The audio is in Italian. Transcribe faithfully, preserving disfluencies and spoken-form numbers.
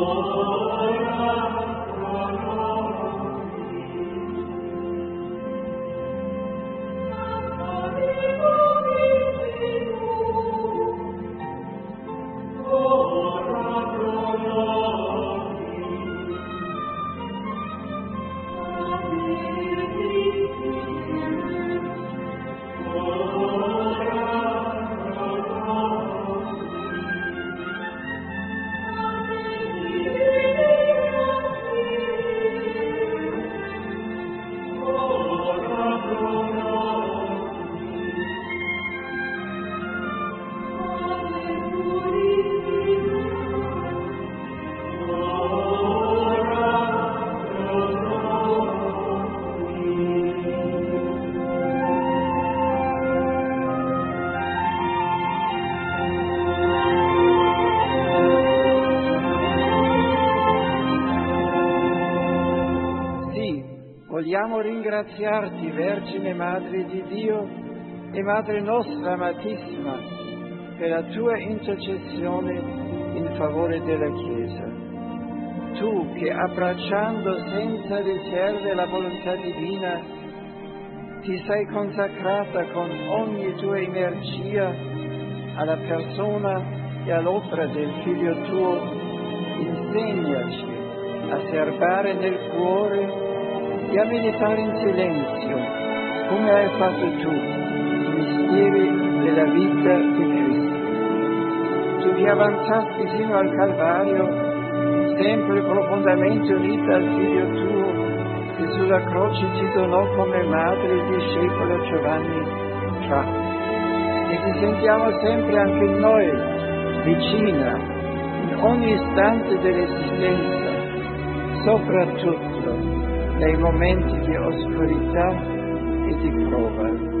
Vogliamo ringraziarti, Vergine Madre di Dio e Madre nostra amatissima, per la tua intercessione in favore della Chiesa. Tu che, abbracciando senza riserve la volontà divina, ti sei consacrata con ogni tua energia alla persona e all'opera del Figlio tuo, insegnaci a serbare nel cuore e a meditare in silenzio, come hai fatto tu, i misteri della vita di Cristo. Tu che avanzasti fino al Calvario, sempre profondamente unita al Figlio tuo, che sulla croce ti donò come madre il discepolo Giovanni Tra. E ti sentiamo sempre anche noi, vicina, in ogni istante dell'esistenza, soprattutto nei momenti di oscurità e di prova.